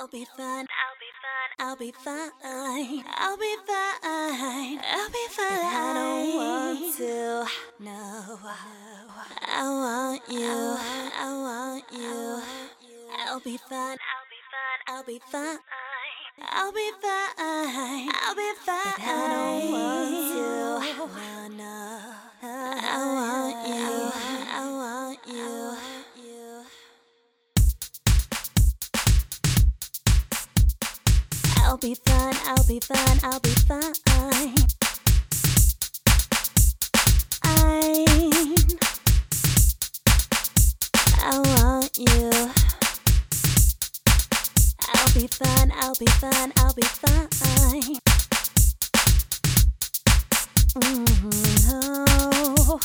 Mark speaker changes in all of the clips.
Speaker 1: I'll be fine. I'll be fine. I'll be fine. I'll be fine. But I don't want to. No. I want you. I want you. I'll be fine. I'll be fine. I'll be fine. I'll be fine. But I don't want to. No. I want you. I want you. I'll be fine, I'll be fine, I'll be fine. I want you. I'll be fine, I'll be fine, I'll be fine. Oh.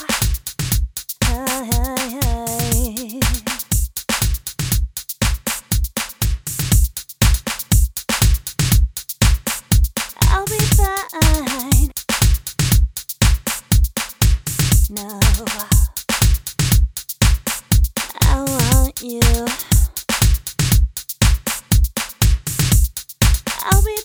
Speaker 1: Hey. I'll be fine. No, I want you. I'll be